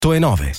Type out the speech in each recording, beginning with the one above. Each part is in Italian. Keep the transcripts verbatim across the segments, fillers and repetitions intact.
e nove.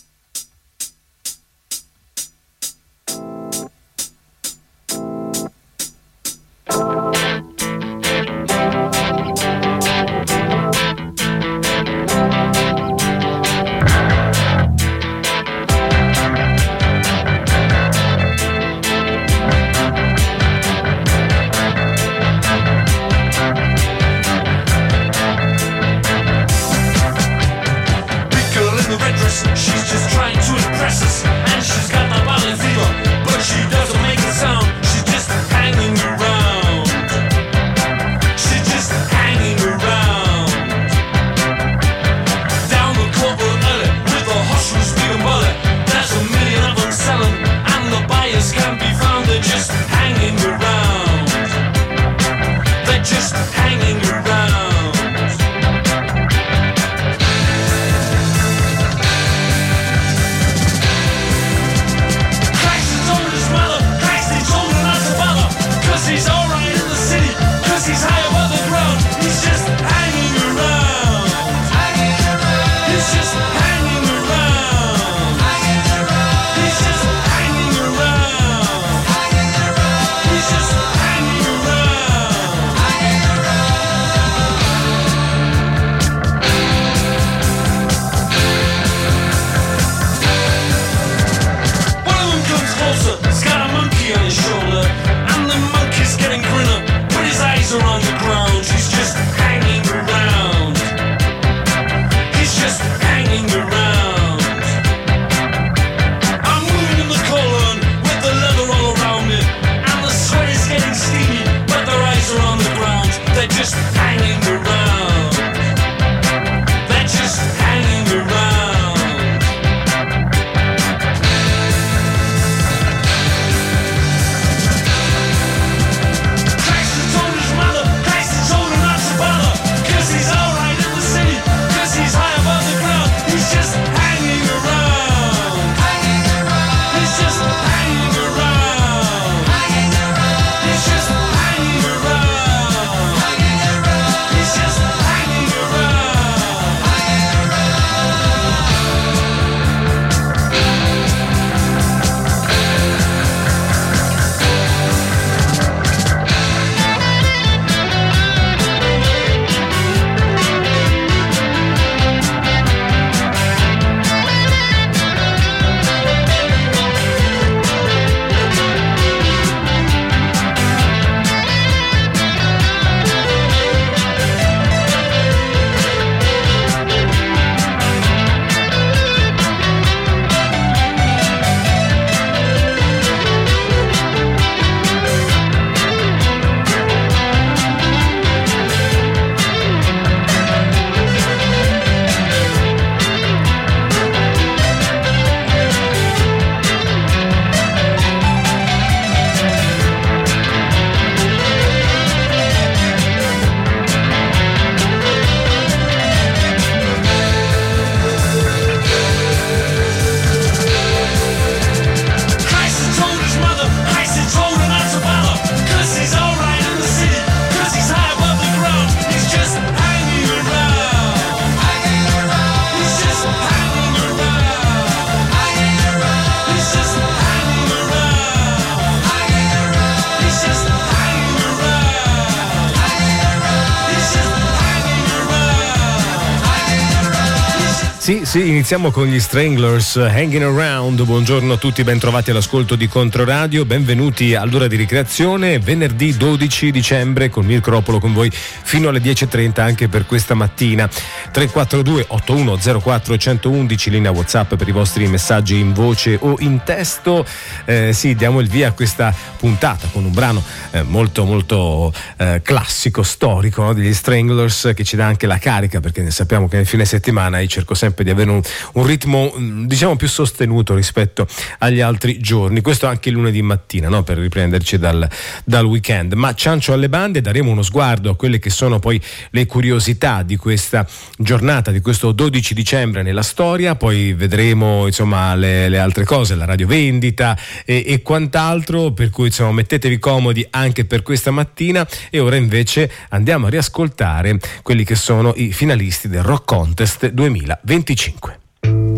Sì, sì, iniziamo con gli Stranglers, Hanging Around. Buongiorno a tutti, ben trovati all'ascolto di Controradio, benvenuti all'ora di ricreazione, venerdì dodici dicembre con Mirko Ropolo con voi fino alle dieci e trenta anche per questa mattina. Tre quattro due otto uno zero quattro uno uno uno, linea WhatsApp per i vostri messaggi in voce o in testo. Eh, sì, diamo il via a questa puntata con un brano eh, molto molto eh, classico, storico, no? Degli Stranglers, che ci dà anche la carica, perché sappiamo che nel fine settimana io cerco sempre di avere un, un ritmo diciamo più sostenuto rispetto agli altri giorni, questo anche il lunedì mattina, no? Per riprenderci dal, dal weekend. Ma ciancio alle bande, daremo uno sguardo a quelle che sono poi le curiosità di questa giornata, di questo dodici dicembre nella storia, poi vedremo insomma le, le altre cose, la radiovendita e, e quant'altro, per cui insomma mettetevi comodi anche per questa mattina. E ora invece andiamo a riascoltare quelli che sono i finalisti del Rock Contest duemilaventicinque.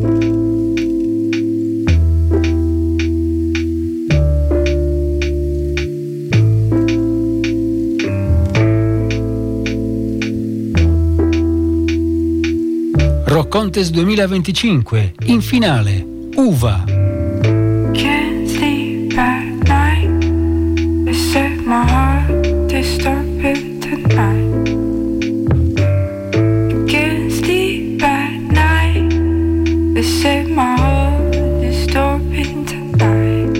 Contest duemilaventicinque, in finale, Uva. Can't sleep at night. They set my heart, they stop it tonight. Can't sleep at night. They set my heart, they stop it tonight.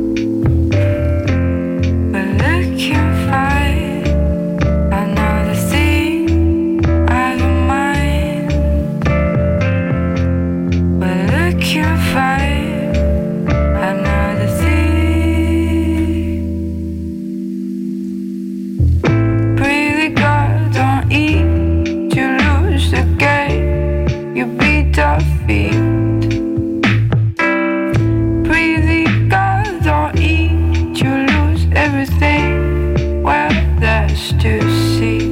We're looking fine. Another thing I don't mind. We're looking fine. Another thing. Breathe, God, don't eat. You lose the game. You beat the feet. Breathe, God, don't eat. You lose everything. Well, that's to see.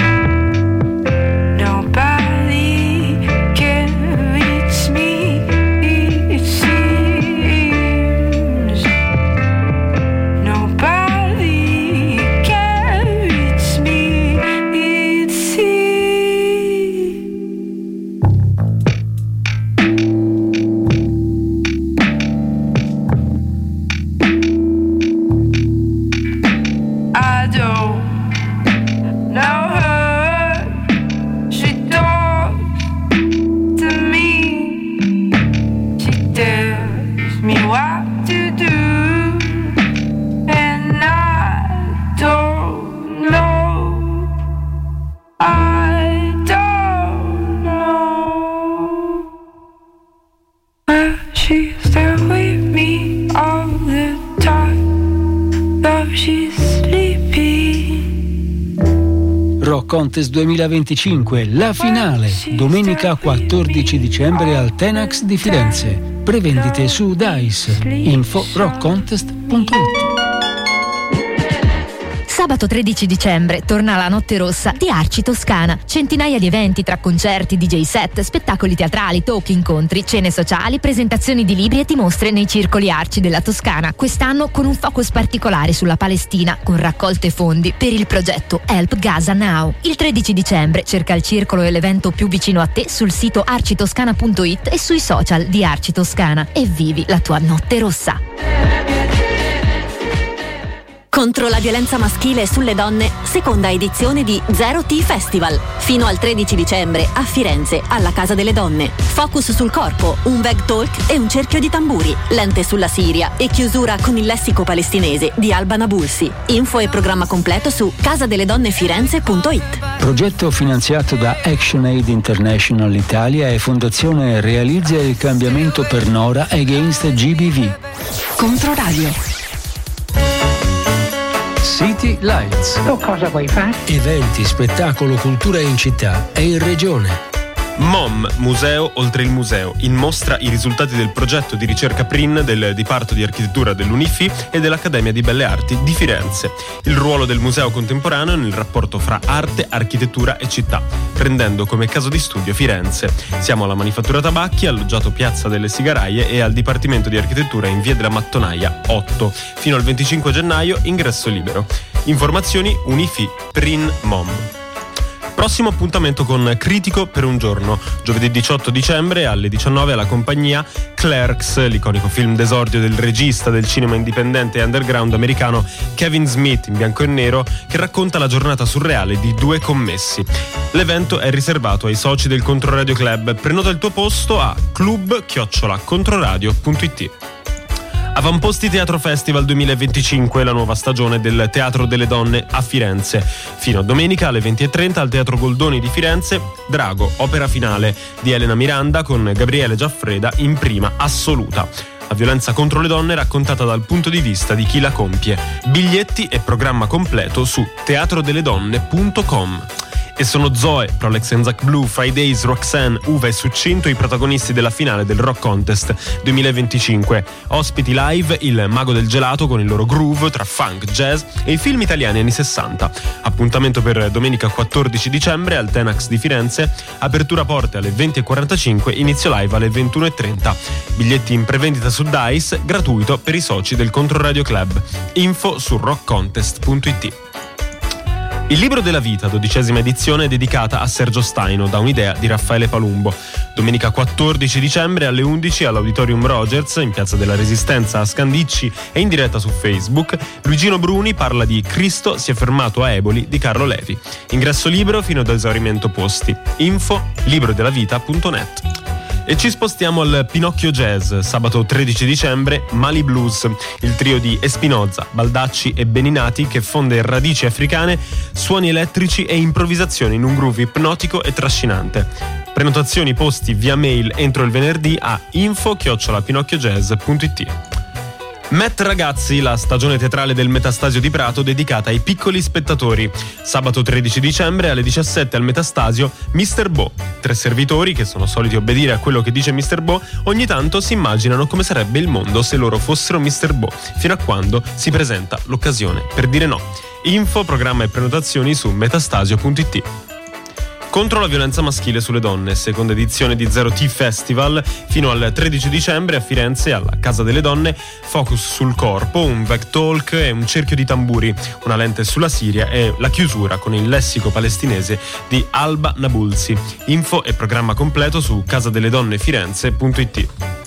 Nobody can reach me, it seems. Nobody can reach me, it seems. I don't know her. She talks to me. She tells me what to do, and I don't know. I don't know. But she's there with me all the time. Love, she's sleeping. Rock Contest duemilaventicinque, la finale, domenica quattordici dicembre al Tenax di Firenze. Prevendite su Dice. Info rock contest punto it. Sabato tredici dicembre torna la Notte Rossa di Arci Toscana. Centinaia di eventi tra concerti, D J set, spettacoli teatrali, talk, incontri, cene sociali, presentazioni di libri e di mostre nei circoli Arci della Toscana. Quest'anno con un focus particolare sulla Palestina, con raccolte fondi per il progetto Help Gaza Now. Il tredici dicembre cerca il circolo e l'evento più vicino a te sul sito arci toscana punto it e sui social di Arci Toscana e vivi la tua Notte Rossa. Contro la violenza maschile sulle donne, seconda edizione di Zero T Festival. Fino al tredici dicembre a Firenze, alla Casa delle Donne. Focus sul corpo, un veg talk e un cerchio di tamburi. Lente sulla Siria e chiusura con il lessico palestinese di Alba Nabulsi. Info e programma completo su casadeledonnefirenze punto it. Progetto finanziato da ActionAid International Italia e Fondazione Realizza il cambiamento per Nora Against G B V. Controradio. City Lights. Tu cosa vuoi fare? Eventi, spettacolo, cultura in città e in regione. M O M, Museo oltre il museo, in mostra i risultati del progetto di ricerca P R I N del Diparto di Architettura dell'Unifi e dell'Accademia di Belle Arti di Firenze. Il ruolo del museo contemporaneo nel rapporto fra arte, architettura e città, prendendo come caso di studio Firenze. Siamo alla Manifattura Tabacchi, alloggiato Piazza delle Sigaraie e al Dipartimento di Architettura in Via della Mattonaia otto. Fino al venticinque gennaio, ingresso libero. Informazioni Unifi P R I N M O M. Prossimo appuntamento con Critico per un giorno, giovedì diciotto dicembre alle diciannove alla compagnia Clerks, l'iconico film d'esordio del regista del cinema indipendente e underground americano Kevin Smith in bianco e nero, che racconta la giornata surreale di due commessi. L'evento è riservato ai soci del Controradio Club. Prenota il tuo posto a club chiocciola controradio punto it. Avamposti Teatro Festival duemilaventicinque, la nuova stagione del Teatro delle Donne a Firenze. Fino a domenica alle venti e trenta al Teatro Goldoni di Firenze, Drago, opera finale di Elena Miranda con Gabriele Giaffreda in prima assoluta. La violenza contro le donne raccontata dal punto di vista di chi la compie. Biglietti e programma completo su teatro delle donne punto com. E sono Zoe, Prolex and Zach Blue, Fridays, Roxanne, Uva e Succinto i protagonisti della finale del Rock Contest duemilaventicinque. Ospiti live il Mago del Gelato con il loro groove tra funk, jazz e i film italiani anni sessanta. Appuntamento per domenica quattordici dicembre al Tenax di Firenze. Apertura porte alle venti e quarantacinque, inizio live alle ventuno e trenta. Biglietti in prevendita su Dice, gratuito per i soci del Controradio Club. Info su rock contest punto it. Il libro della vita, dodicesima edizione, è dedicata a Sergio Staino, da un'idea di Raffaele Palumbo. Domenica quattordici dicembre alle undici all'Auditorium Rogers, in Piazza della Resistenza a Scandicci e in diretta su Facebook, Luigino Bruni parla di Cristo si è fermato a Eboli di Carlo Levi. Ingresso libero fino ad esaurimento posti. Info librodelavita punto net. E ci spostiamo al Pinocchio Jazz, sabato tredici dicembre, Mali Blues, il trio di Espinoza, Baldacci e Beninati che fonde radici africane, suoni elettrici e improvvisazioni in un groove ipnotico e trascinante. Prenotazioni posti via mail entro il venerdì a info chiocciola pinocchiojazz punto it. Met Ragazzi, la stagione teatrale del Metastasio di Prato dedicata ai piccoli spettatori. Sabato tredici dicembre alle diciassette al Metastasio, mister Bo. Tre servitori, che sono soliti obbedire a quello che dice mister Bo, ogni tanto si immaginano come sarebbe il mondo se loro fossero mister Bo, fino a quando si presenta l'occasione per dire no. Info, programma e prenotazioni su metastasio punto it. Contro la violenza maschile sulle donne, seconda edizione di Zero T Festival, fino al tredici dicembre a Firenze alla Casa delle Donne, focus sul corpo, un veg talk e un cerchio di tamburi, una lente sulla Siria e la chiusura con il lessico palestinese di Alba Nabulsi. Info e programma completo su casadelledonnefirenze punto it.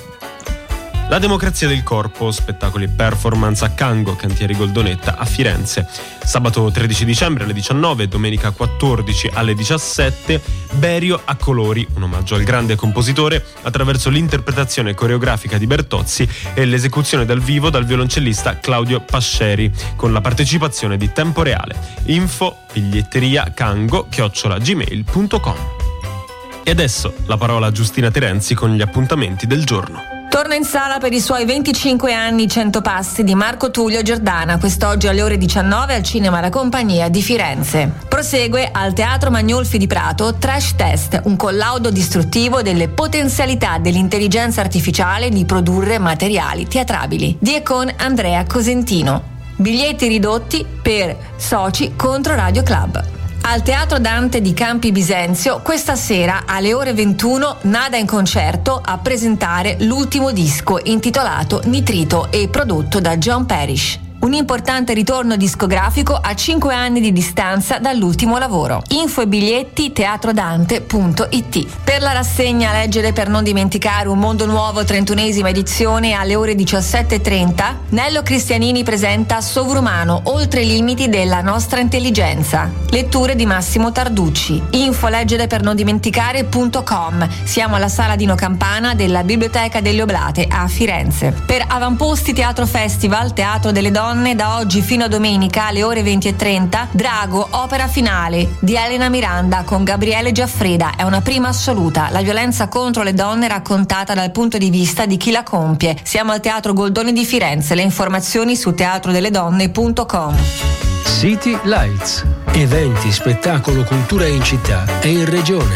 La democrazia del corpo, spettacoli e performance a Cango, Cantieri Goldonetta a Firenze. Sabato tredici dicembre alle diciannove, domenica quattordici alle diciassette, Berio a colori, un omaggio al grande compositore attraverso l'interpretazione coreografica di Bertozzi e l'esecuzione dal vivo dal violoncellista Claudio Pasceri, con la partecipazione di Tempo Reale. Info biglietteria cango chiocciola gmail punto com. E adesso la parola a Giustina Terenzi con gli appuntamenti del giorno. Torna in sala per i suoi venticinque anni cento passi di Marco Tullio Giordana, quest'oggi alle ore diciannove al Cinema La Compagnia di Firenze. Prosegue al Teatro Magnolfi di Prato Trash Test, un collaudo distruttivo delle potenzialità dell'intelligenza artificiale di produrre materiali teatrabili, di e con Andrea Cosentino. Biglietti ridotti per soci contro Radio Club. Al Teatro Dante di Campi Bisenzio questa sera alle ore ventuno Nada in concerto a presentare l'ultimo disco intitolato Nitrito e prodotto da John Parrish. Un importante ritorno discografico a cinque anni di distanza dall'ultimo lavoro. Info e biglietti teatrodante punto it. Per la rassegna Leggere per non dimenticare un mondo nuovo, trentunesima edizione alle ore diciassette e trenta, Nello Cristianini presenta Sovrumano, oltre i limiti della nostra intelligenza. Letture di Massimo Tarducci. Info leggere per non dimenticare punto com. Siamo alla Sala Dino Campana della Biblioteca delle Oblate a Firenze. Per Avamposti Teatro Festival, Teatro delle Donne, da oggi fino a domenica alle ore venti e trenta, Drago, opera finale di Elena Miranda con Gabriele Giaffreda. È una prima assoluta, la violenza contro le donne raccontata dal punto di vista di chi la compie. Siamo al Teatro Goldoni di Firenze, le informazioni su teatro delle donne punto com. City Lights, eventi, spettacolo, cultura in città e in regione.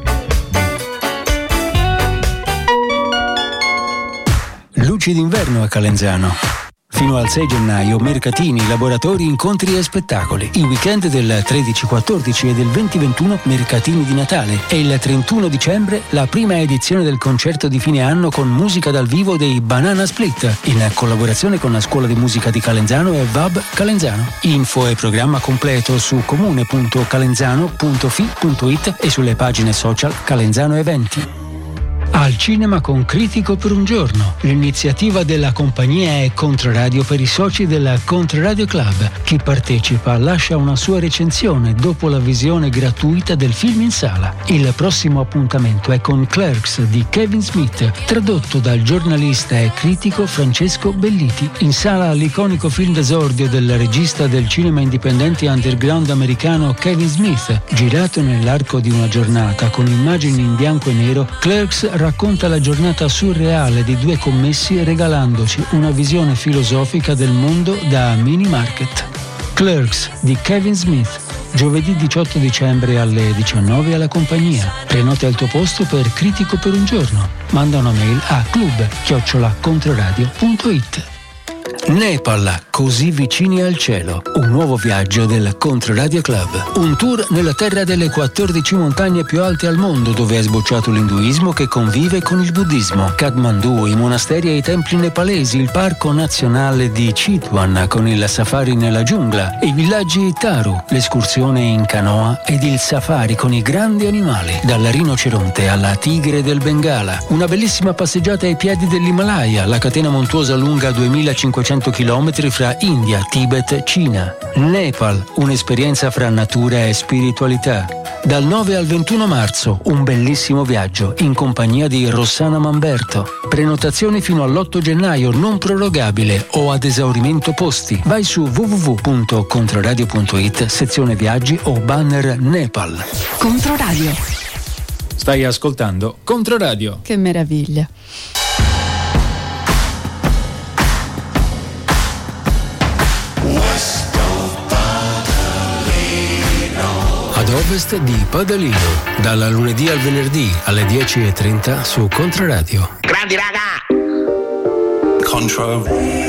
Luci d'inverno a Calenzano. Fino al sei gennaio, mercatini, laboratori, incontri e spettacoli. Il weekend del tredici quattordici e del venti ventuno, mercatini di Natale. E il trentuno dicembre, la prima edizione del concerto di fine anno con musica dal vivo dei Banana Split, in collaborazione con la Scuola di Musica di Calenzano e V A B Calenzano. Info e programma completo su comune punto calenzano punto fi punto it e sulle pagine social Calenzano Eventi. Al cinema con Critico per un giorno. L'iniziativa della compagnia è Controradio per i soci della Controradio Club. Chi partecipa lascia una sua recensione dopo la visione gratuita del film in sala. Il prossimo appuntamento è con Clerks di Kevin Smith, tradotto dal giornalista e critico Francesco Belliti. In sala l'iconico film d'esordio del regista del cinema indipendente underground americano Kevin Smith. Girato nell'arco di una giornata con immagini in bianco e nero, Clerks racconta la giornata surreale di due commessi regalandoci una visione filosofica del mondo da mini market. Clerks di Kevin Smith, giovedì diciotto dicembre alle diciannove alla compagnia. Prenota il tuo posto per Critico per un giorno. Manda una mail a club chiocciola controradio punto it. Nepal, così vicini al cielo. Un nuovo viaggio del Controradio Club. Un tour nella terra delle quattordici montagne più alte al mondo, dove è sbocciato l'induismo che convive con il buddismo. Kathmandu, i monasteri e i templi nepalesi, il parco nazionale di Chitwan con il safari nella giungla, i villaggi Taru, l'escursione in canoa ed il safari con i grandi animali, dal rinoceronte alla tigre del Bengala. Una bellissima passeggiata ai piedi dell'Himalaya, la catena montuosa lunga duemilacinquecento chilometri fra India, Tibet, Cina. Nepal, un'esperienza fra natura e spiritualità. Dal nove al ventuno marzo, un bellissimo viaggio in compagnia di Rossana Mamberto. Prenotazioni fino all'otto gennaio, non prorogabile o ad esaurimento posti. Vai su w w w punto controradio punto it, sezione viaggi o banner Nepal. Controradio. Stai ascoltando Controradio. Che meraviglia. Ad ovest di Padalino, dal lunedì al venerdì alle dieci e trenta su Controradio. Grandi raga! Contro.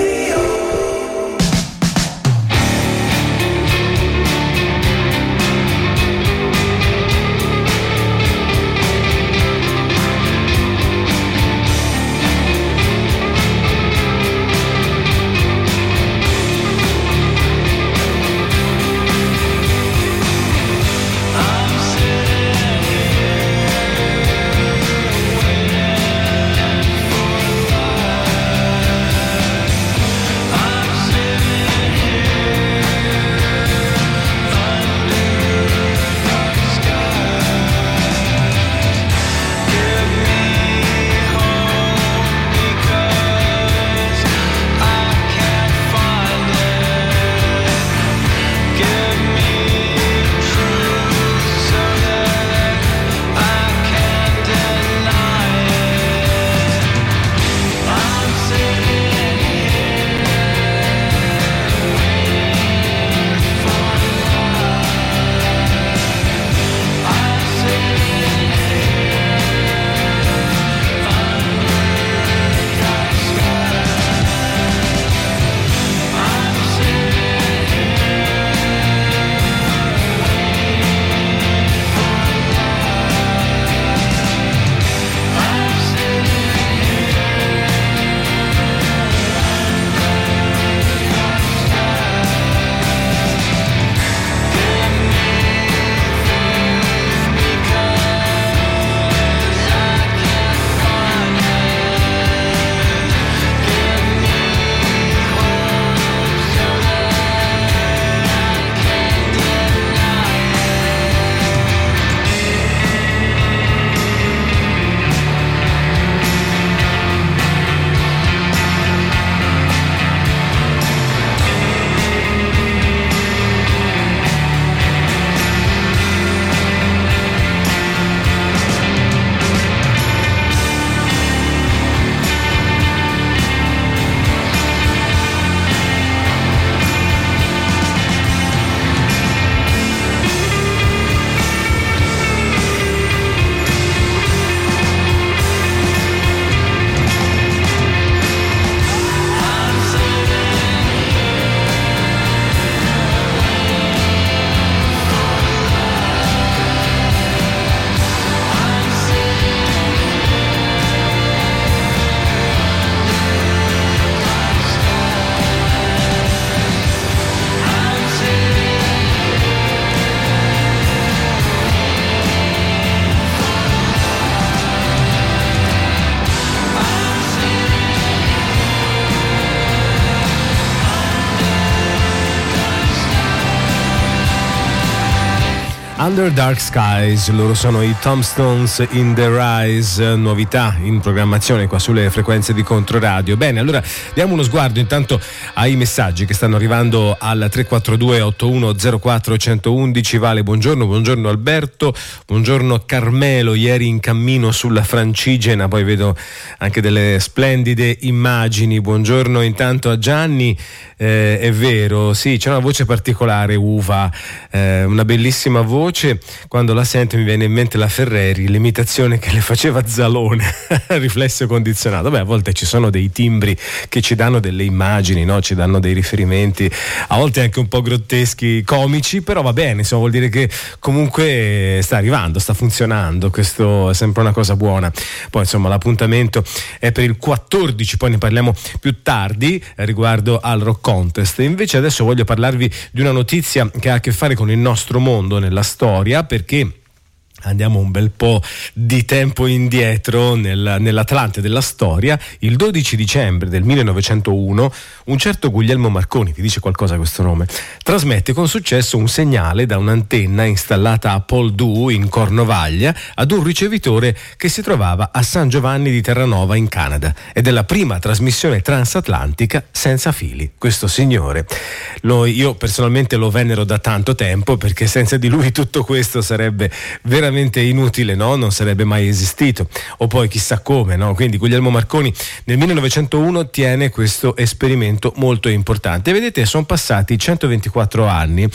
Under Dark Skies, loro sono i Tombstones in the Rise, novità in programmazione qua sulle frequenze di Controradio. Bene, allora diamo uno sguardo intanto ai messaggi che stanno arrivando al tre quattro due otto uno zero quattro uno uno uno. Vale, buongiorno, buongiorno Alberto, buongiorno Carmelo, ieri in cammino sulla Francigena, poi vedo anche delle splendide immagini. Buongiorno intanto a Gianni, eh, è vero, sì, c'è una voce particolare, Uva, eh, una bellissima voce. voce, quando la sento mi viene in mente la Ferreri, l'imitazione che le faceva Zalone, riflesso condizionato. Beh, a volte ci sono dei timbri che ci danno delle immagini, no? Ci danno dei riferimenti, a volte anche un po' grotteschi, comici, però va bene, insomma, vuol dire che comunque sta arrivando, sta funzionando, questo è sempre una cosa buona. Poi insomma l'appuntamento è per il quattordici, poi ne parliamo più tardi eh, riguardo al Rock Contest. Invece adesso voglio parlarvi di una notizia che ha a che fare con il nostro mondo nella storia, perché andiamo un bel po' di tempo indietro nel, nell'Atlante della storia. Il dodici dicembre del millenovecentouno un certo Guglielmo Marconi, ti dice qualcosa questo nome, trasmette con successo un segnale da un'antenna installata a Poldhu in Cornovaglia ad un ricevitore che si trovava a San Giovanni di Terranova in Canada, ed è la prima trasmissione transatlantica senza fili. Questo signore lo, io personalmente lo venero da tanto tempo, perché senza di lui tutto questo sarebbe veramente inutile, no? Non sarebbe mai esistito, o poi chissà come, no? Quindi Guglielmo Marconi nel millenovecentouno tiene questo esperimento molto importante. Vedete, sono passati centoventiquattro anni,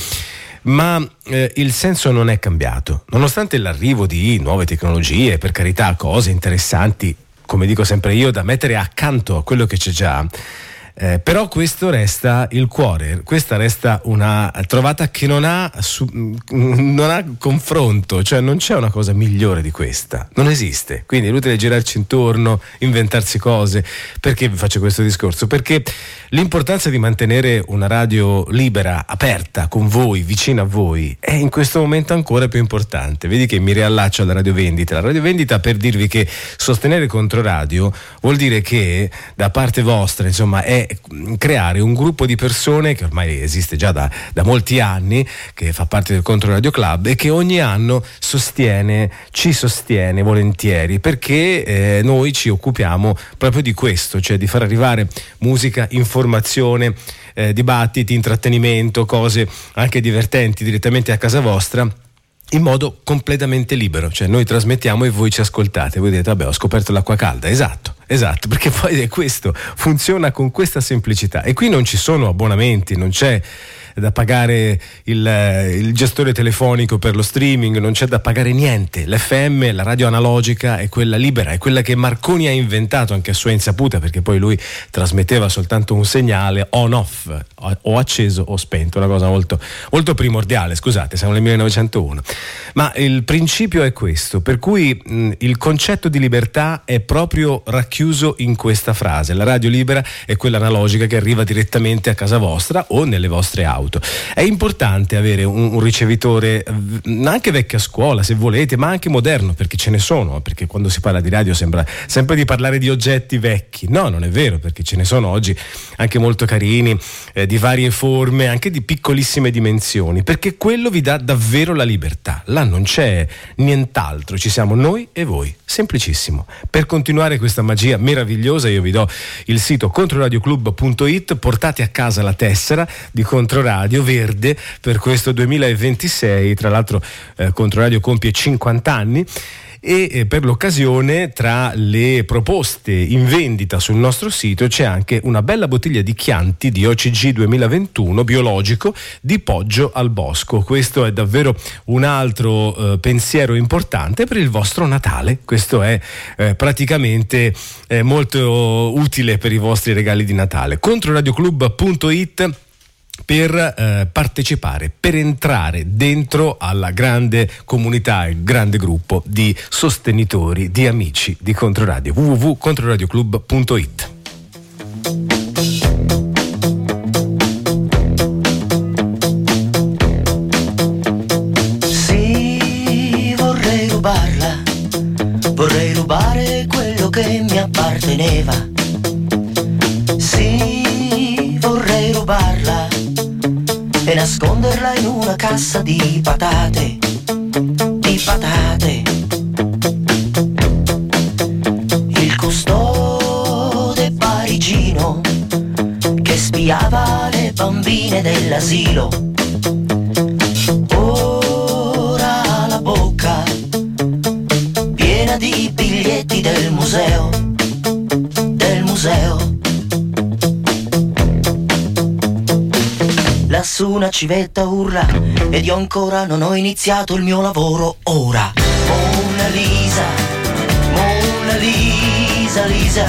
ma eh, il senso non è cambiato, nonostante l'arrivo di nuove tecnologie, per carità, cose interessanti, come dico sempre io, da mettere accanto a quello che c'è già. Eh, però questo resta il cuore, questa resta una trovata che non ha, su, non ha confronto, cioè non c'è una cosa migliore di questa, non esiste. Quindi è inutile girarci intorno, inventarsi cose. Perché vi faccio questo discorso? Perché l'importanza di mantenere una radio libera, aperta, con voi, vicina a voi, è in questo momento ancora più importante. Vedi che mi riallaccio alla Radio Vendita. La Radio Vendita, per dirvi che sostenere Controradio vuol dire che da parte vostra, insomma, è creare un gruppo di persone che ormai esiste già da, da molti anni, che fa parte del Controradio Club e che ogni anno sostiene, ci sostiene volentieri, perché eh, noi ci occupiamo proprio di questo, cioè di far arrivare musica, informazione, eh, dibattiti, intrattenimento, cose anche divertenti direttamente a casa vostra, in modo completamente libero. Cioè noi trasmettiamo e voi ci ascoltate. Voi dite vabbè, ho scoperto l'acqua calda. Esatto, esatto, perché poi è questo, funziona con questa semplicità. E qui non ci sono abbonamenti, non c'è da pagare il, il gestore telefonico per lo streaming, non c'è da pagare niente. L'F M, la radio analogica, è quella libera, è quella che Marconi ha inventato anche a sua insaputa, perché poi lui trasmetteva soltanto un segnale on-off, o acceso o spento, una cosa molto, molto primordiale. Scusate, siamo nel millenovecentouno, ma il principio è questo, per cui mh, il concetto di libertà è proprio racchiuso in questa frase: la radio libera è quella analogica che arriva direttamente a casa vostra o nelle vostre auto. È importante avere un, un ricevitore anche vecchia scuola, se volete, ma anche moderno, perché ce ne sono, perché quando si parla di radio sembra sempre di parlare di oggetti vecchi. No, non è vero, perché ce ne sono oggi anche molto carini, eh, di varie forme, anche di piccolissime dimensioni, perché quello vi dà davvero la libertà. Là non c'è nient'altro, ci siamo noi e voi, semplicissimo. Per continuare questa magia meravigliosa io vi do il sito controradioclub punto it, portate a casa la tessera di Controradio Verde per questo duemilaventisei. Tra l'altro eh, Controradio compie cinquanta anni e eh, per l'occasione, tra le proposte in vendita sul nostro sito, c'è anche una bella bottiglia di Chianti di O C G duemilaventuno biologico di Poggio al Bosco. Questo è davvero un altro eh, pensiero importante per il vostro Natale. Questo è eh, praticamente eh, molto utile per i vostri regali di Natale. controradioclub punto it per eh, partecipare, per entrare dentro alla grande comunità, il grande gruppo di sostenitori, di amici di Controradio. w w w punto controradioclub punto it. Sì, vorrei rubarla, vorrei rubare quello che mi apparteneva. Sì, vorrei rubarla e nasconderla in una cassa di patate, di patate. Il custode parigino che spiava le bambine dell'asilo, ora ha la bocca piena di biglietti del museo, del museo. La su una civetta urla ed io ancora non ho iniziato il mio lavoro ora. Mona Lisa, Mona Lisa, Lisa.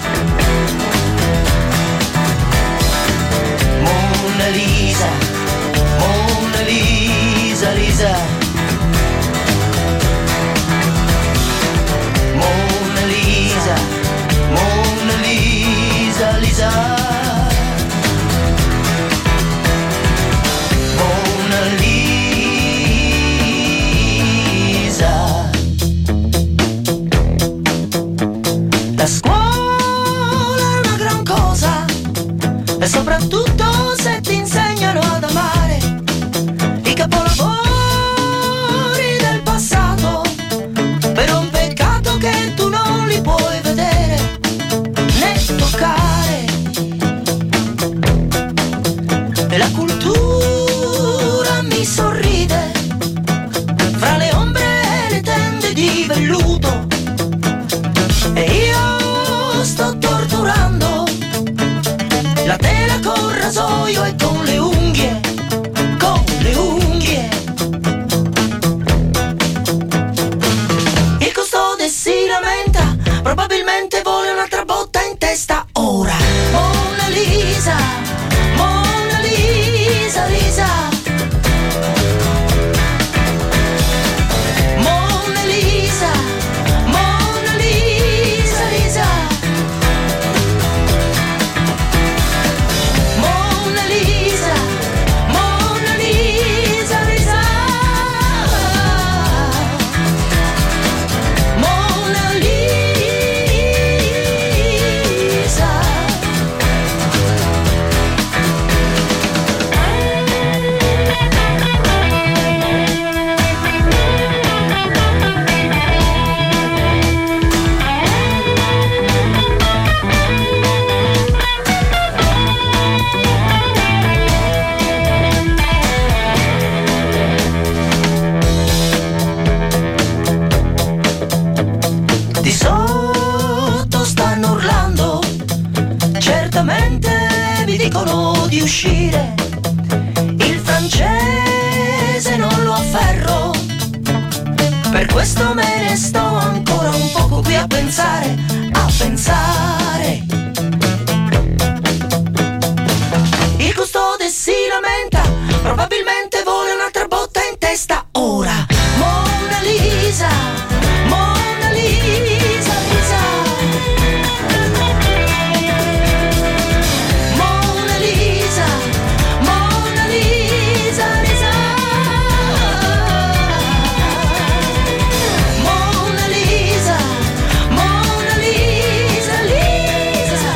Mona Lisa, Mona Lisa, Lisa. Mona Lisa, Mona Lisa, Lisa. La scuola è una gran cosa e soprattutto se ti insegnano ad amare i capolavori del passato, però è un peccato che tu non li puoi vedere né toccare. E la cultura mi sorride fra le ombre e le tende di velluto e io sto torturando la tela col rasoio e con le unghie, con le unghie. Il custode si lamenta, probabilmente vuole un'altra botta in testa ora. Mona Lisa, Mona Lisa, Lisa. Mona Lisa, Mona Lisa, Lisa. Mona Lisa, Mona Lisa, Lisa. Mona Lisa. Di sotto stanno urlando, certamente vi dicono di uscire. Il francese non lo afferro, per questo me ne sto ancora un poco qui a pensare, a pensare. Il custode si lamenta, probabilmente vuole un'altra botta in testa ora. Mona Lisa, Mona Lisa, Lisa. Mona Lisa, Mona Lisa, Lisa. Mona Lisa, Mona Lisa, Lisa.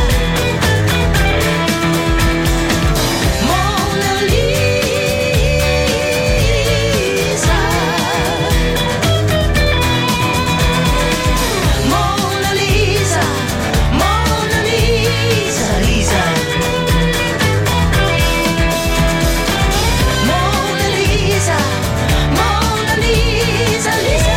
Mona Lisa. Mona Lisa, Mona Lisa, Lisa. Mona Lisa, Mona Lisa, Lisa.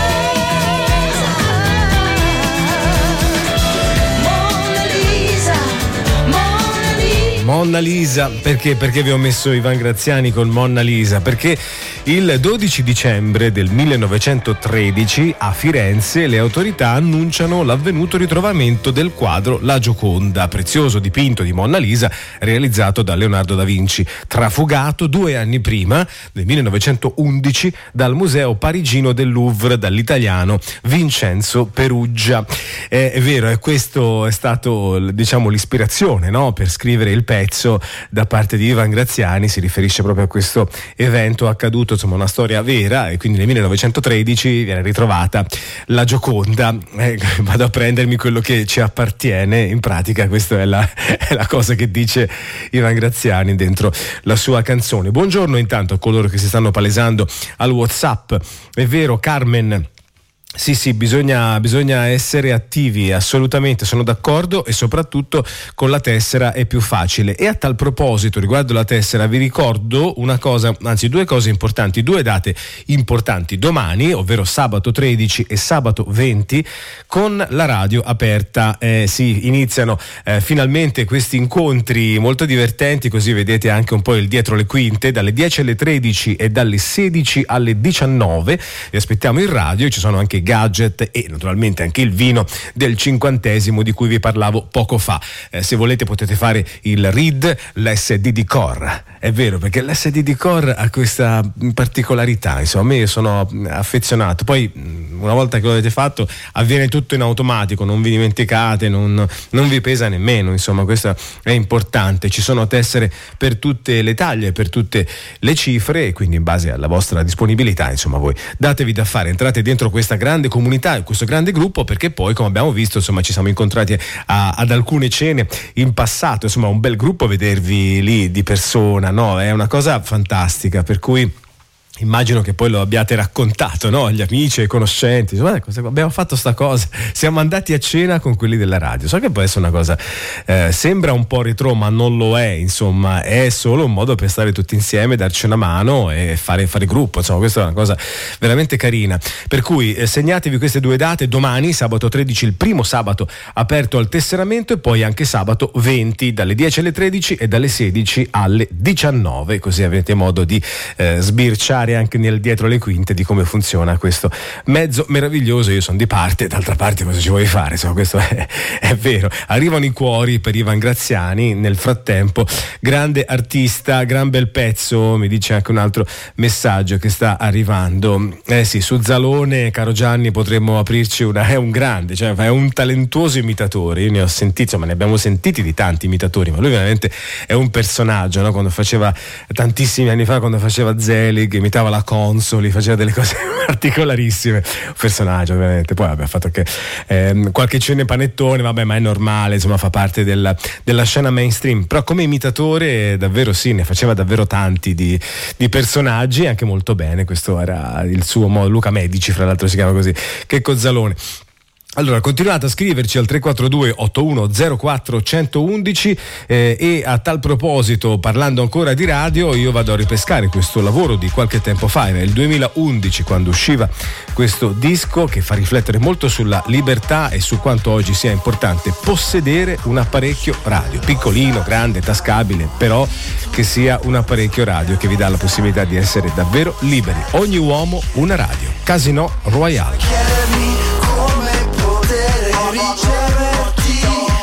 Mona Lisa, Mona Lisa. Monna Lisa, perché? Perché vi ho messo Ivan Graziani con Monna Lisa? Perché il dodici dicembre del millenovecentotredici a Firenze le autorità annunciano l'avvenuto ritrovamento del quadro La Gioconda, prezioso dipinto di Monna Lisa realizzato da Leonardo da Vinci, trafugato due anni prima, nel millenovecentoundici, dal Museo Parigino del Louvre dall'italiano Vincenzo Peruggia. Eh, è vero, e questo è stato, diciamo, l'ispirazione, no, per scrivere il pezzo da parte di Ivan Graziani. Si riferisce proprio a questo evento accaduto, insomma una storia vera, e quindi nel millenovecentotredici viene ritrovata la Gioconda. Eh, vado a prendermi quello che ci appartiene, in pratica questa è la, è la cosa che dice Ivan Graziani dentro la sua canzone. Buongiorno intanto a coloro che si stanno palesando al WhatsApp. È vero, Carmen Sì, sì, bisogna, bisogna essere attivi, assolutamente, sono d'accordo, e soprattutto con la tessera è più facile. E a tal proposito, riguardo la tessera, vi ricordo una cosa, anzi due cose importanti, due date importanti. Domani, ovvero sabato tredici e sabato venti, con la radio aperta. Eh, sì, iniziano eh, finalmente questi incontri molto divertenti, così vedete anche un po' il dietro le quinte, dalle dieci alle tredici e dalle sedici alle diciannove. Vi aspettiamo in radio, ci sono anche gadget e naturalmente anche il vino del cinquantesimo di cui vi parlavo poco fa. Eh, se volete potete fare il R I D, l'S D D Core. È vero, perché l'S D D Core ha questa particolarità, insomma, io sono affezionato. Poi una volta che lo avete fatto avviene tutto in automatico, non vi dimenticate, non, non vi pesa nemmeno, insomma, questo è importante. Ci sono tessere per tutte le taglie, per tutte le cifre, e quindi in base alla vostra disponibilità, insomma, voi datevi da fare, entrate dentro questa grande comunità, questo grande gruppo, perché poi, come abbiamo visto, insomma, ci siamo incontrati a, ad alcune cene in passato, insomma, un bel gruppo vedervi lì di persona, no? È una cosa fantastica, per cui immagino che poi lo abbiate raccontato, no? Agli amici, ai conoscenti. Guarda, abbiamo fatto sta cosa, siamo andati a cena con quelli della radio. So che può essere una cosa, eh, sembra un po' retro, ma non lo è, insomma, è solo un modo per stare tutti insieme, darci una mano e fare, fare gruppo, insomma, questa è una cosa veramente carina. Per cui eh, segnatevi queste due date: domani, sabato tredici, il primo sabato aperto al tesseramento, e poi anche sabato venti, dalle dieci alle tredici e dalle sedici alle diciannove, così avete modo di eh, sbirciare anche nel dietro le quinte di come funziona questo mezzo meraviglioso. Io sono di parte, d'altra parte cosa ci vuoi fare, insomma, questo è, è vero. Arrivano i cuori per Ivan Graziani, nel frattempo grande artista, gran bel pezzo, mi dice anche un altro messaggio che sta arrivando. Eh sì, su Zalone, caro Gianni, potremmo aprirci una, è un grande, cioè è un talentuoso imitatore. Io ne ho sentiti, insomma, ne abbiamo sentiti di tanti imitatori, ma lui veramente è un personaggio, no? Quando faceva, tantissimi anni fa, quando faceva Zelig, imitava la Consoli, faceva delle cose particolarissime, un personaggio veramente. Poi vabbè, ha fatto che ehm, qualche cena panettone, vabbè, ma è normale, insomma, fa parte della, della scena mainstream. Però come imitatore davvero sì, ne faceva davvero tanti di, di personaggi, anche molto bene. Questo era il suo modo. Luca Medici, fra l'altro, si chiama così, che Cozzalone. Allora, continuate a scriverci al tre quattro due otto uno zero quattro uno uno uno eh, e a tal proposito, parlando ancora di radio, io vado a ripescare questo lavoro di qualche tempo fa. Era il duemilaundici quando usciva questo disco, che fa riflettere molto sulla libertà e su quanto oggi sia importante possedere un apparecchio radio, piccolino, grande, tascabile, però che sia un apparecchio radio che vi dà la possibilità di essere davvero liberi. Ogni uomo una radio. Casino Royale. Riceverti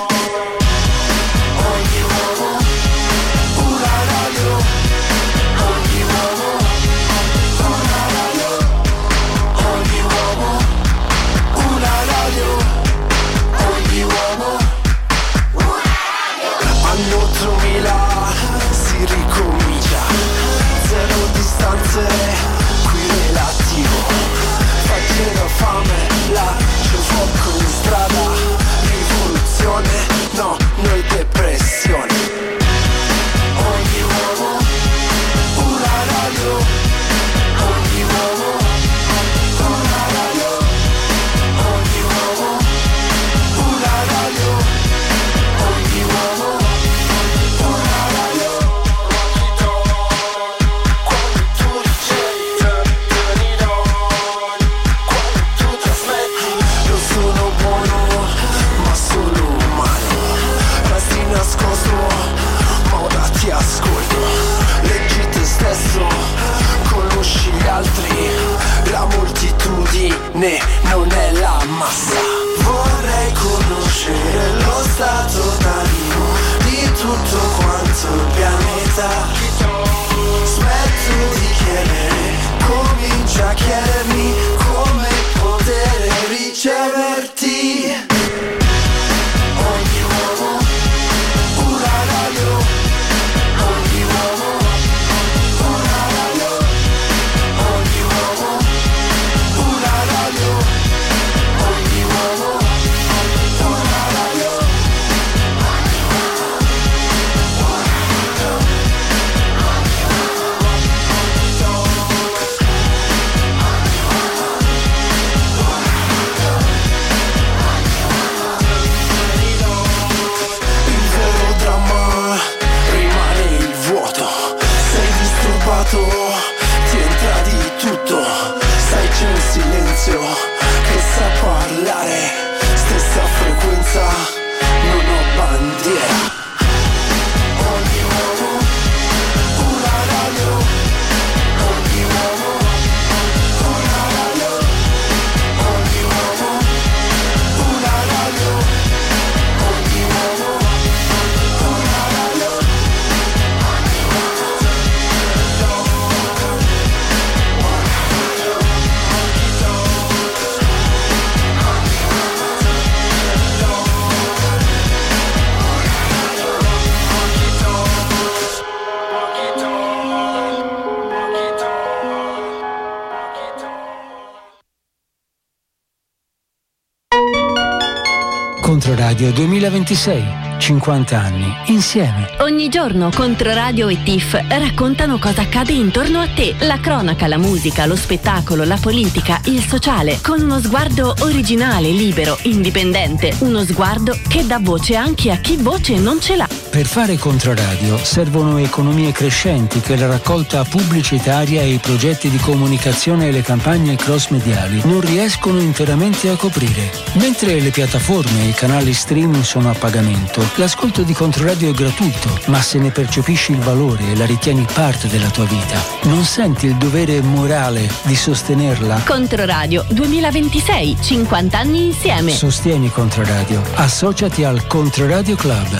ogni uomo una radio, ogni uomo una radio, ogni uomo una radio, ogni uomo una radio. Anno duemila si ricomincia, zero distanze qui relativo, facendo fame la fuoco in strada, rivoluzione, no, noi depressione. Ogni uomo una radio, ogni uomo una radio, ogni uomo una radio, ogni uomo una radio. Quando tu ricevi, te ne do, quando tu trasmetti. Sono buono, ma sono umano. Resti nascosto, ma ora ti ascolto. Leggi te stesso, conosci gli altri. La moltitudine non è la massa. Vorrei conoscere lo stato d'animo di tutto quanto il pianeta. Smetto di chiedere, comincia a chiedermi come poter riceverti. Ogni uomo una radio, ogni uomo una radio, ogni uomo una radio, ogni uomo una radio. Controradio duemilaventisei. cinquanta anni insieme. Ogni giorno Controradio e T I F raccontano cosa accade intorno a te. La cronaca, la musica, lo spettacolo, la politica, il sociale, con uno sguardo originale, libero, indipendente. Uno sguardo che dà voce anche a chi voce non ce l'ha. Per fare Controradio servono economie crescenti che la raccolta pubblicitaria e i progetti di comunicazione e le campagne cross-mediali non riescono interamente a coprire. Mentre le piattaforme e i canali streaming sono a pagamento, l'ascolto di Controradio è gratuito, ma se ne percepisci il valore e la ritieni parte della tua vita, non senti il dovere morale di sostenerla? Controradio duemilaventisei, cinquanta anni insieme. Sostieni Controradio. Associati al Controradio Club.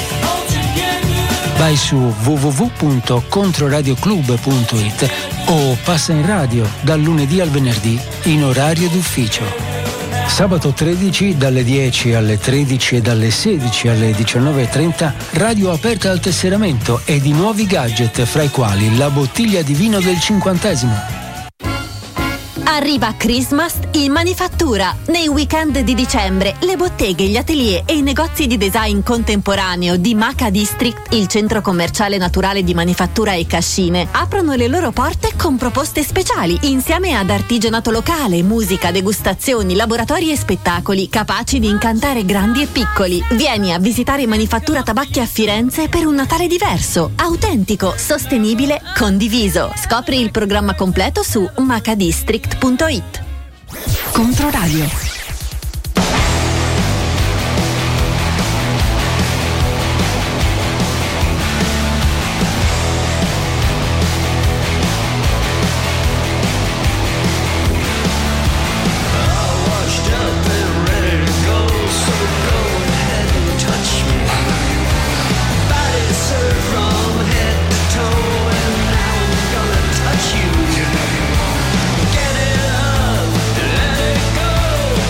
Vai su w w w punto controradioclub punto i t o passa in radio dal lunedì al venerdì in orario d'ufficio. Sabato tredici dalle dieci alle tredici e dalle sedici alle diciannove e trenta radio aperta al tesseramento e di nuovi gadget, fra i quali la bottiglia di vino del cinquantesimo. Arriva Christmas in manifattura. Nei weekend di dicembre le botteghe, gli atelier e i negozi di design contemporaneo di Maca District, il centro commerciale naturale di manifattura e cascine, aprono le loro porte con proposte speciali insieme ad artigianato locale, musica, degustazioni, laboratori e spettacoli capaci di incantare grandi e piccoli. Vieni a visitare Manifattura Tabacchi a Firenze per un Natale diverso, autentico, sostenibile, condiviso. Scopri il programma completo su macadistrict punto it. Controradio. Get it up, let it go.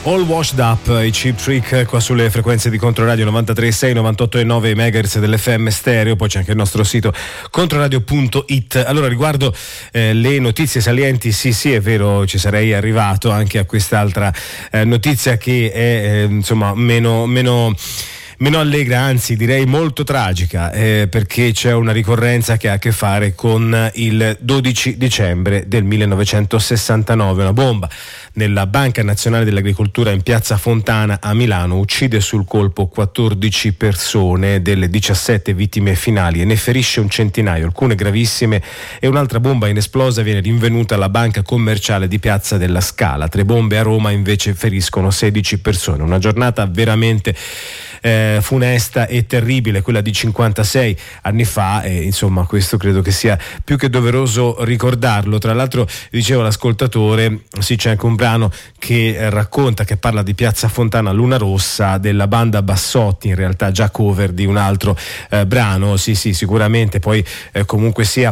All Washed Up, i Cheap Trick qua sulle frequenze di Controradio novantatré virgola sei, novantotto virgola nove megahertz dell'F M stereo, poi c'è anche il nostro sito controradio punto it. Allora, riguardo eh, le notizie salienti, sì sì è vero, ci sarei arrivato anche a quest'altra eh, notizia che è eh, insomma meno meno meno allegra, anzi direi molto tragica, eh, perché c'è una ricorrenza che ha a che fare con il dodici dicembre del millenovecentosessantanove. Una bomba nella Banca Nazionale dell'Agricoltura in Piazza Fontana a Milano uccide sul colpo quattordici persone, delle diciassette vittime finali, e ne ferisce un centinaio, alcune gravissime, e un'altra bomba inesplosa viene rinvenuta alla banca commerciale di Piazza della Scala. Tre bombe a Roma invece feriscono sedici persone. Una giornata veramente Eh, funesta e terribile, quella di cinquantasei anni fa, e insomma questo credo che sia più che doveroso ricordarlo. Tra l'altro, diceva l'ascoltatore, sì, c'è anche un brano che eh, racconta, che parla di Piazza Fontana Luna Rossa, della banda Bassotti, in realtà già cover di un altro eh, brano. Sì sì, sicuramente poi eh, comunque sia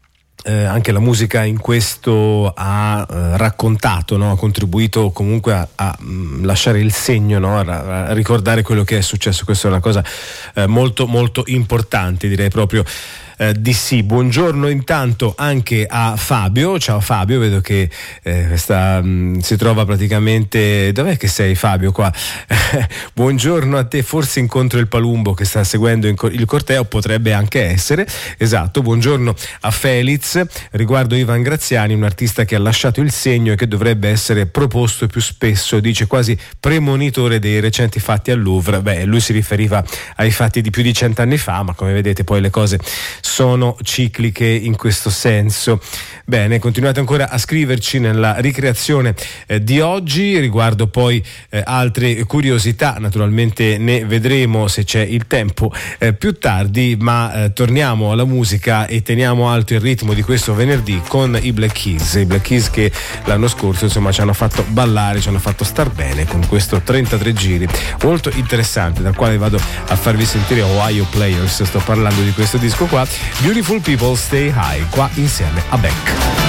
Eh, anche la musica in questo ha eh, raccontato, no? Ha contribuito comunque a, a mh, lasciare il segno, no? a, a ricordare quello che è successo. Questa è una cosa eh, molto molto importante, direi proprio Eh, di sì. Buongiorno intanto anche a Fabio. Ciao Fabio, vedo che eh, sta, mh, si trova praticamente, dov'è che sei Fabio qua? Buongiorno a te, forse incontro il Palumbo che sta seguendo in co- il corteo, potrebbe anche essere, esatto. Buongiorno a Felix, riguardo Ivan Graziani, un artista che ha lasciato il segno e che dovrebbe essere proposto più spesso, dice quasi premonitore dei recenti fatti al Louvre. Beh, lui si riferiva ai fatti di più di cent'anni fa, ma come vedete poi le cose sono cicliche in questo senso. Bene, continuate ancora a scriverci nella ricreazione eh, di oggi, riguardo poi eh, altre curiosità, naturalmente ne vedremo se c'è il tempo eh, più tardi, ma eh, torniamo alla musica e teniamo alto il ritmo di questo venerdì con i Black Keys, i Black Keys che l'anno scorso insomma ci hanno fatto ballare, ci hanno fatto star bene con questo trentatré giri molto interessante, dal quale vado a farvi sentire Ohio Players. Sto parlando di questo disco qua, Beautiful People Stay High, qua insieme a Beck.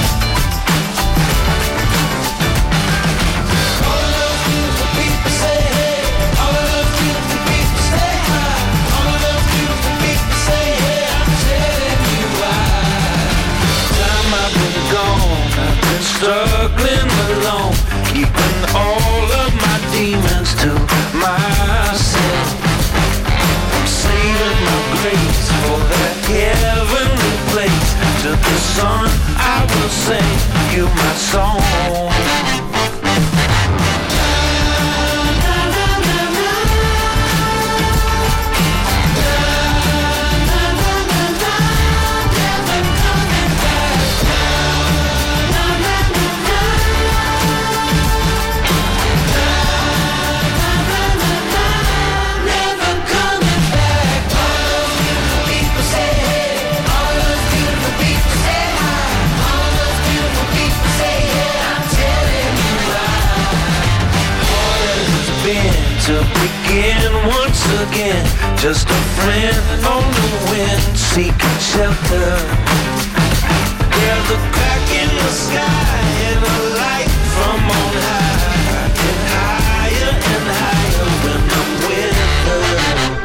Struggling alone, keeping all of my demons to myself. I'm saving my grace for that heavenly place. To the sun I will sing you my song. To begin once again, just a friend on the wind, seeking shelter. There's a crack in the sky and a light from on high, and higher and higher when I'm with her.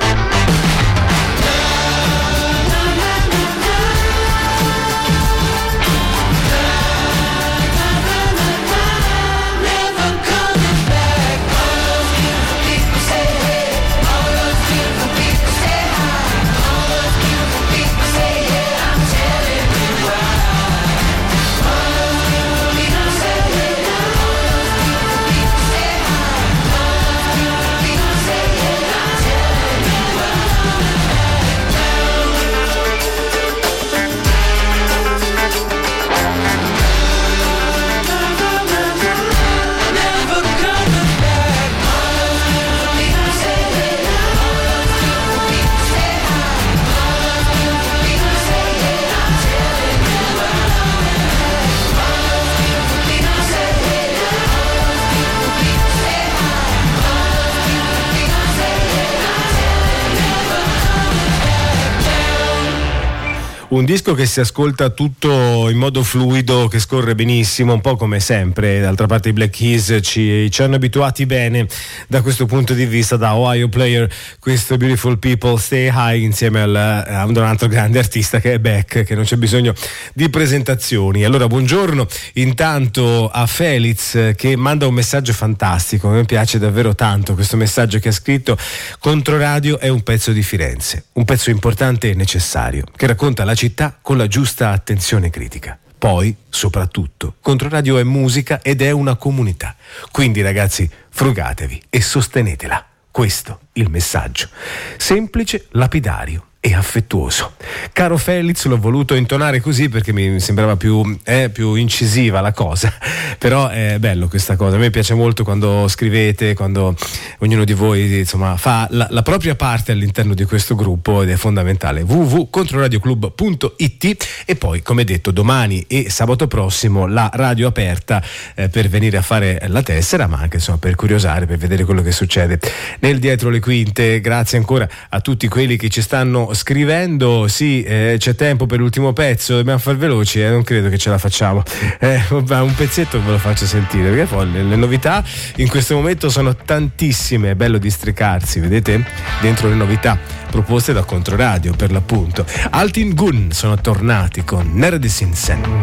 Un disco che si ascolta tutto in modo fluido, che scorre benissimo, un po' come sempre. D'altra parte i Black Keys ci, ci hanno abituati bene da questo punto di vista. Da Ohio Player, questo Beautiful People Stay High, insieme al, a un altro grande artista che è Beck, che non c'è bisogno di presentazioni. Allora buongiorno intanto a Felix, che manda un messaggio fantastico. Mi piace davvero tanto questo messaggio che ha scritto: Controradio è un pezzo di Firenze, un pezzo importante e necessario, che racconta la città con la giusta attenzione critica. Poi, soprattutto, Controradio è musica ed è una comunità. Quindi ragazzi, frugatevi e sostenetela. Questo il messaggio. Semplice, lapidario e affettuoso. Caro Felix, l'ho voluto intonare così perché mi sembrava più, eh, più incisiva la cosa, però è bello questa cosa. A me piace molto quando scrivete, quando ognuno di voi insomma fa la, la propria parte all'interno di questo gruppo, ed è fondamentale. w w w punto controradioclub punto i t. E poi, come detto, domani e sabato prossimo la radio aperta eh, per venire a fare la tessera, ma anche insomma per curiosare, per vedere quello che succede nel dietro le quinte. Grazie ancora a tutti quelli che ci stanno scrivendo. Sì, eh, c'è tempo per l'ultimo pezzo, dobbiamo far veloci, eh, non credo che ce la facciamo. Eh, un pezzetto ve lo faccio sentire, perché poi le, le novità in questo momento sono tantissime, è bello districarsi, vedete? Dentro le novità proposte da Controradio, per l'appunto. Altin Gun sono tornati con Neredesin Sen.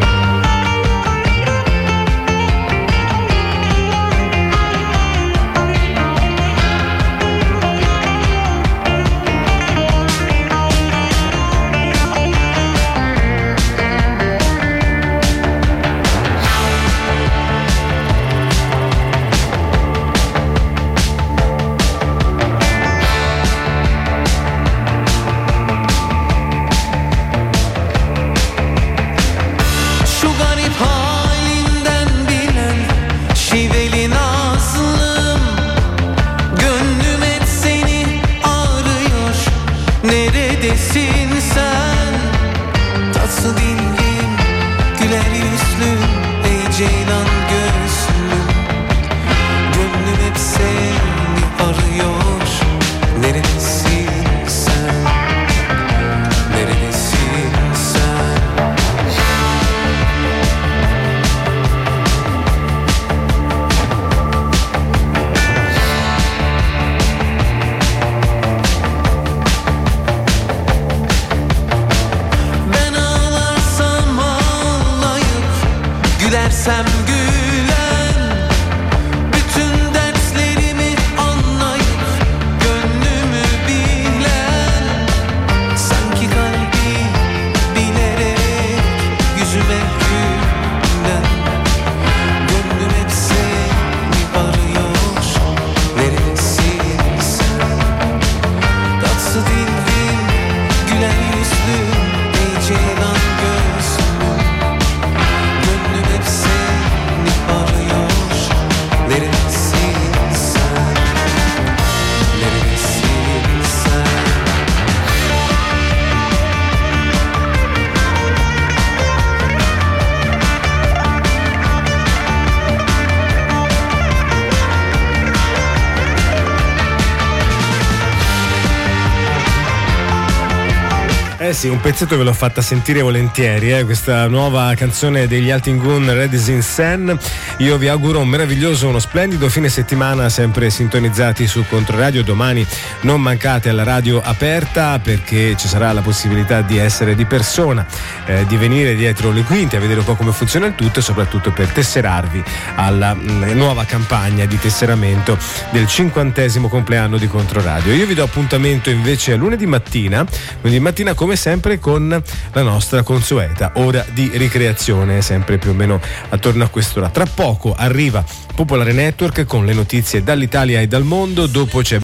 Eh sì, un pezzetto ve l'ho fatta sentire volentieri, eh, questa nuova canzone degli Altin Gun, Neredesin Sen. Io vi auguro un meraviglioso, uno splendido fine settimana, sempre sintonizzati su Controradio. Domani non mancate alla radio aperta, perché ci sarà la possibilità di essere di persona, eh, di venire dietro le quinte a vedere un po' come funziona il tutto, e soprattutto per tesserarvi alla mh, nuova campagna di tesseramento del cinquantesimo compleanno di Controradio. Io vi do appuntamento invece a lunedì mattina, lunedì mattina come sempre con la nostra consueta ora di ricreazione, sempre più o meno attorno a quest'ora. Tra poco arriva Popolare Network con le notizie dall'Italia e dal mondo, dopo c'è